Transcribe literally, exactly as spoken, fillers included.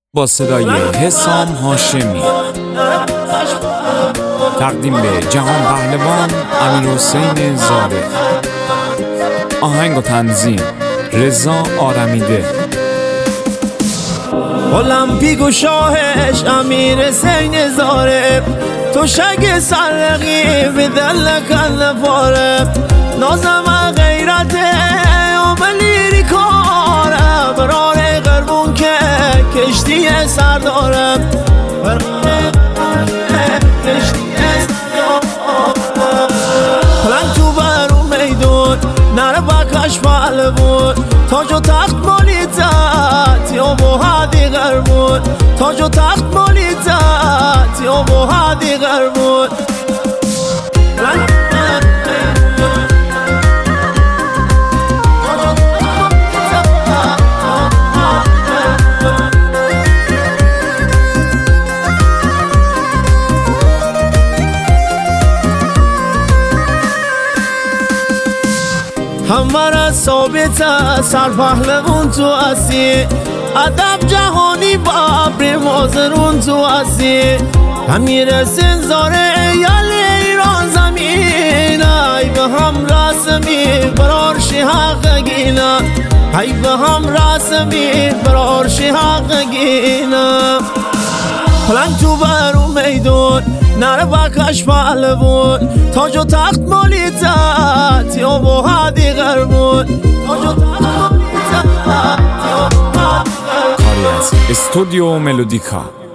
با صدای حسام هاشمی، تقدیم به جهان پهلوان امیرحسین زاده، آهنگ و تنظیم رضا آرمیده. المپیک و شاهش امیرحسین زاده، تو شگ سرقی به دل کل پاره، نازم غیرته عملی کاره، برای قربون که کشتی سر داره، پلنگ تو برو میدون نره بکش پهلوان، تاج و تخت مالیتت یا بهادی قربون، تاج و تخت مالیتت یا بهادی قربون. همه ثابت سر پهلوان تو هستی، ادب جهانی با ابر مازرون تو هستی، امیرحسین زاده یال ایران زمین، ای به هم رسمی برار شی حق گینا، ای به هم رسمی برار شی حق گینا. پلنگ تو برو میدون نره بکش پهلوان، تاج و تخت مالیتت یا بهادی قربون، تاج و تخت مالیتت یا بهادی قربون. کاری از استودیو ملودیکا.